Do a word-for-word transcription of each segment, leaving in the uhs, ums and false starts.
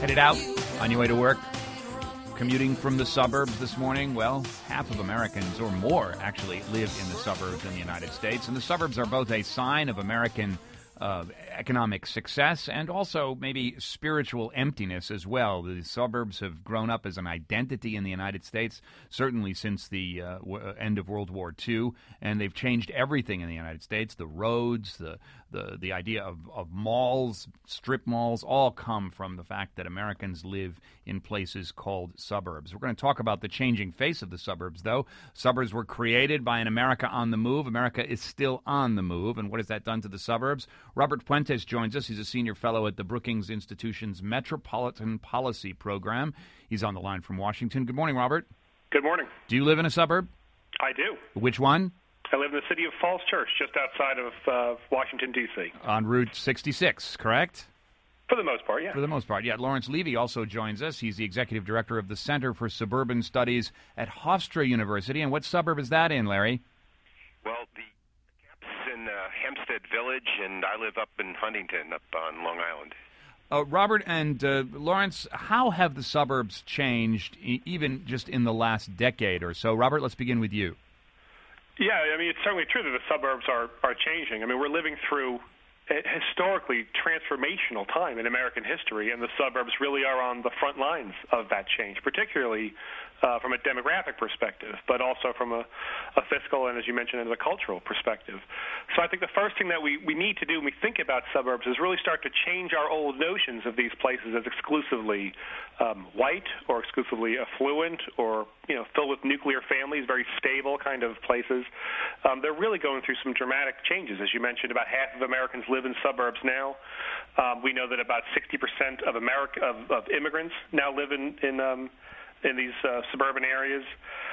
Headed out on your way to work, commuting from the suburbs this morning. Well, half of Americans, or more, actually live in the suburbs in the United States. And the suburbs are both a sign of American uh, economic success and also maybe spiritual emptiness as well. The suburbs have grown up as an identity in the United States, certainly since the uh, w- end of World War Two, and they've changed everything in the United States. The roads, the the, the idea of, of malls, strip malls, all come from the fact that Americans live in places called suburbs. We're going to talk about the changing face of the suburbs, though. Suburbs were created by an America on the move. America is still on the move, and what has that done to the suburbs? Robert Puentes joins us. He's a senior fellow at the Brookings Institution's Metropolitan Policy Program. He's on the line from Washington. Good morning, Robert. Good morning. Do you live in a suburb? I do. Which one? I live in the city of Falls Church, just outside of uh, Washington, D C On Route sixty-six, correct? For the most part, yeah. For the most part, yeah. Lawrence Levy also joins us. He's the executive director of the Center for Suburban Studies at Hofstra University. And what suburb is that in, Larry? Well, the campus is in uh, Hempstead Village, and I live up in Huntington, up on Long Island. Uh, Robert and uh, Lawrence, how have the suburbs changed, e- even just in the last decade or so? Robert, let's begin with you. Yeah, I mean, it's certainly true that the suburbs are, are changing. I mean, we're living through a historically transformational time in American history, and the suburbs really are on the front lines of that change, particularly uh, from a demographic perspective, but also from a, a fiscal and, as you mentioned, a cultural perspective. So I think the first thing that we, we need to do when we think about suburbs is really start to change our old notions of these places as exclusively um, white or exclusively affluent or, you know, filled with nuclear families, very stable kind of places. Um, they're really going through some dramatic changes. As you mentioned, about half of Americans live in suburbs now. Um, we know that about sixty percent of America of, of immigrants now live in in, um, in these uh, suburban areas.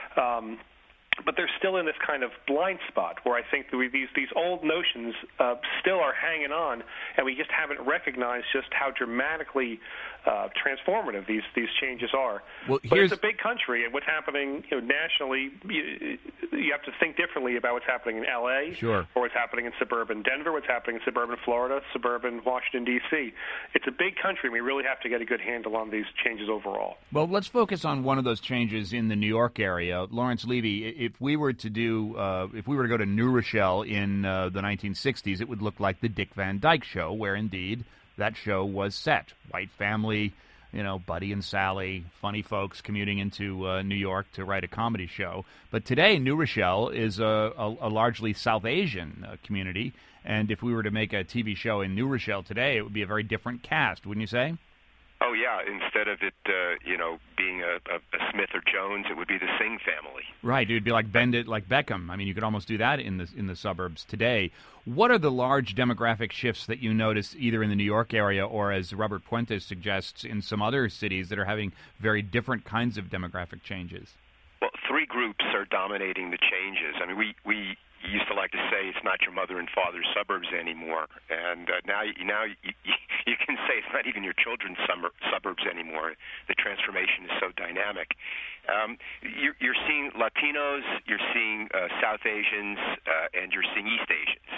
Um, but they're still in this kind of blind spot where I think that we, these these old notions uh, still are hanging on, and we just haven't recognized just how dramatically uh, transformative these these changes are. Well, but here's... it's a big country, and what's happening, you know, nationally, you, you have to think differently about what's happening in L A Sure. or what's happening in suburban Denver, what's happening in suburban Florida, suburban Washington, D C It's a big country, and we really have to get a good handle on these changes overall. Well, let's focus on one of those changes in the New York area. Lawrence Levy, if we were to do, uh, if we were to go to New Rochelle in uh, the nineteen sixties, it would look like the Dick Van Dyke Show, where indeed that show was set. White family, you know, Buddy and Sally, funny folks commuting into uh, New York to write a comedy show. But today, New Rochelle is a, a, a largely South Asian uh, community, and if we were to make a T V show in New Rochelle today, it would be a very different cast, wouldn't you say? Oh, yeah. Instead of it, uh, you know, being a, a, a Smith or Jones, it would be the Singh family. Right. It would be like Bend It Like Beckham. I mean, you could almost do that in the in the suburbs today. What are the large demographic shifts that you notice either in the New York area or, as Robert Puentes suggests, in some other cities that are having very different kinds of demographic changes? Well, three groups are dominating the changes. I mean, we, we used to like to say it's not your mother and father's suburbs anymore, and uh, now now you, you, you can say it's not even your children's summer, suburbs anymore. The transformation is so dynamic. Um, you're, you're seeing Latinos, you're seeing uh, South Asians, uh, and you're seeing East Asians,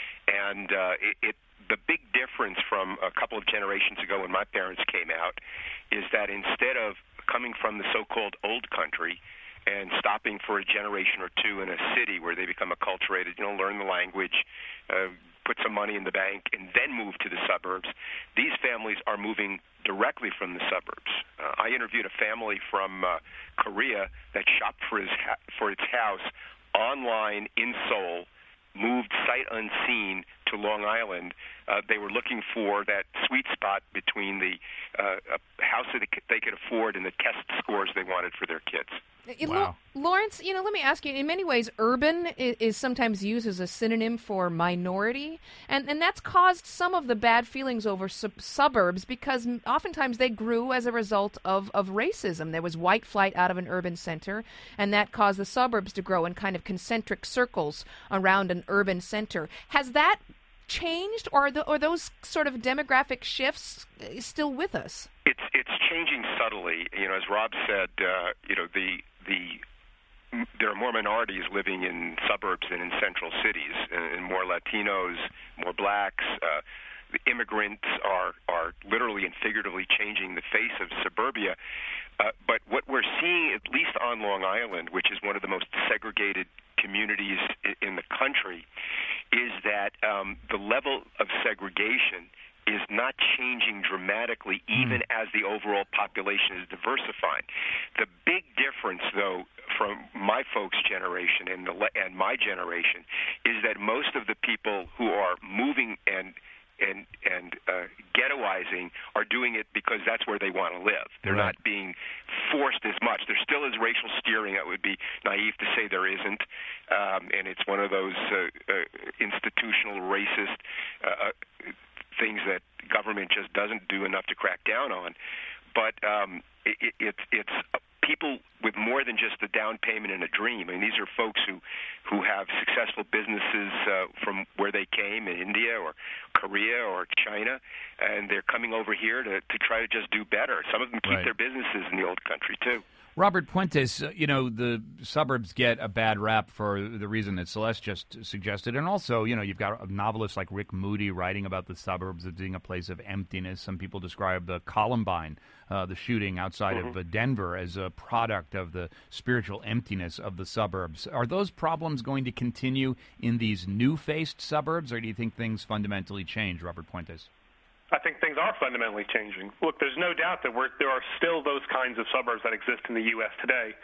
and uh, it, it the big difference from a couple of generations ago when my parents came out is that instead of coming from the so-called old country and stopping for a generation or two in a city where they become acculturated, you know, learn the language, uh, put some money in the bank, and then move to the suburbs, these families are moving directly from the suburbs. Uh, I interviewed a family from uh, Korea that shopped for, his ha- for its house online in Seoul, moved sight unseen to Long Island. Uh, they were looking for that sweet spot between the uh, a house that they could afford and the test scores they wanted for their kids. Wow. Lawrence, you know, let me ask you, in many ways, urban is, is sometimes used as a synonym for minority, and, and that's caused some of the bad feelings over sub- suburbs because oftentimes they grew as a result of, of racism. There was white flight out of an urban center, and that caused the suburbs to grow in kind of concentric circles around an urban center. Has that changed, or are, the, or those sort of demographic shifts still with us? It's it's changing subtly. You know, as Rob said, uh, you know, the the there are more minorities living in suburbs than in central cities, and, and more Latinos, more blacks. Uh, the immigrants are are literally and figuratively changing the face of suburbia. Uh, but what we're seeing, at least on Long Island, which is one of the most segregated communities in the country, is that um, the level of segregation is not changing dramatically, even mm. as the overall population is diversifying. The big difference, though, from my folks' generation and, the, and my generation, is that most of the people who are moving and and and uh, ghettoizing are doing it because that's where they want to live. They're right. not being forced as much. There still is racial steering. It would be naive to say there isn't, um, and it's one of those uh, uh, institutional racist uh, things that government just doesn't do enough to crack down on. But um, it, it, it's it's people with more than just a down payment and a dream. I mean, these are folks who, who have successful businesses uh, from where they came in India or Korea or China, and they're coming over here to, to try to just do better. Some of them keep right. their businesses in the old country, too. Robert Puentes, uh, you know, the suburbs get a bad rap for the reason that Celeste just suggested. And also, you know, you've got novelists like Rick Moody writing about the suburbs as being a place of emptiness. Some people describe the Columbine, uh, the shooting outside mm-hmm. of uh, Denver, as a product of the spiritual emptiness of the suburbs. Are those problems going to continue in these new-faced suburbs, or do you think things fundamentally change, Robert Puentes? I think things are fundamentally changing. Look, there's no doubt that we're, there are still those kinds of suburbs that exist in the U S today.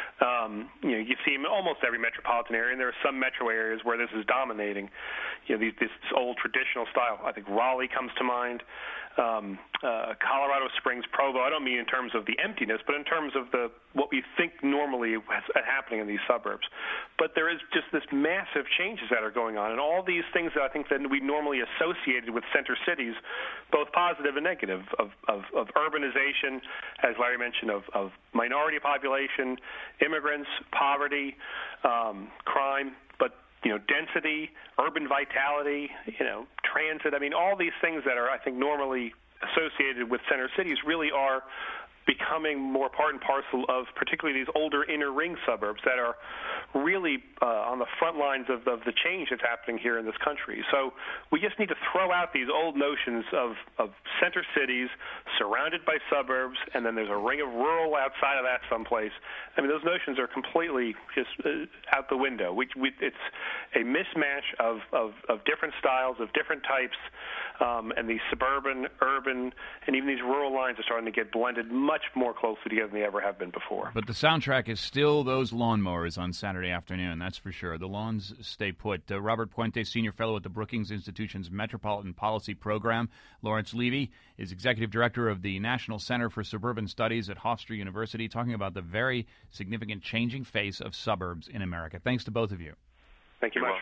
Um, you know, you see them in almost every metropolitan area, and there are some metro areas where this is dominating. You know, these, this old traditional style. I think Raleigh comes to mind. Um, uh, Colorado Springs, Provo. I don't mean in terms of the emptiness, but in terms of the what we think normally is happening in these suburbs. But there is just this massive changes that are going on, and all these things that I think that we normally associated with center cities, both positive and negative, of, of, of urbanization, as Larry mentioned, of, of minority population, immigrants, poverty, um, crime, but you know, density, urban vitality, you know, transit. I mean, all these things that are, I think, normally associated with center cities really are becoming more part and parcel of particularly these older inner ring suburbs that are really uh, on the front lines of, of the change that's happening here in this country. So we just need to throw out these old notions of, of center cities surrounded by suburbs, and then there's a ring of rural outside of that someplace. I mean, those notions are completely just uh, out the window. We, we, it's a mismatch of, of, of different styles, of different types, um, and these suburban, urban, and even these rural lines are starting to get blended much more closely together than they ever have been before. But the soundtrack is still those lawnmowers on Saturday afternoon, that's for sure. The lawns stay put. Uh, Robert Puentes, Senior Fellow at the Brookings Institution's Metropolitan Policy Program. Lawrence Levy is Executive Director of the National Center for Suburban Studies at Hofstra University, talking about the very significant changing face of suburbs in America. Thanks to both of you. Thank you much.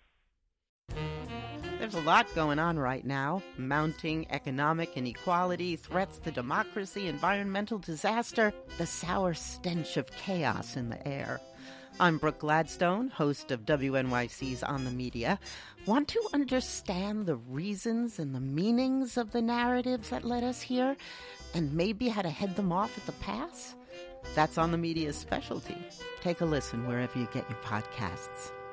There's a lot going on right now. Mounting economic inequality, threats to democracy, environmental disaster, the sour stench of chaos in the air. I'm Brooke Gladstone, host of W N Y C's On the Media. Want to understand the reasons and the meanings of the narratives that led us here, and maybe how to head them off at the pass? That's On the Media's specialty. Take a listen wherever you get your podcasts.